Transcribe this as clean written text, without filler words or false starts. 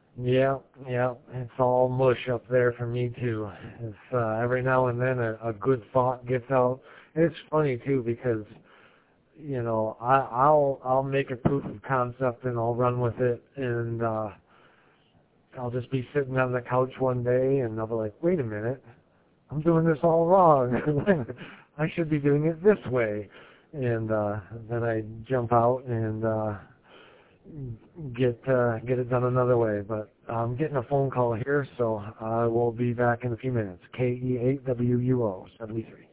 Yeah, yeah, it's all mush up there for me too. It's every now and then a good thought gets out. It's funny too because I'll make a proof of concept and I'll run with it, and I'll just be sitting on the couch one day and I'll be like, wait a minute, I'm doing this all wrong. I should be doing it this way, and then I jump out and get it done another way. But I'm getting a phone call here, so I will be back in a few minutes. KE8WUO 73.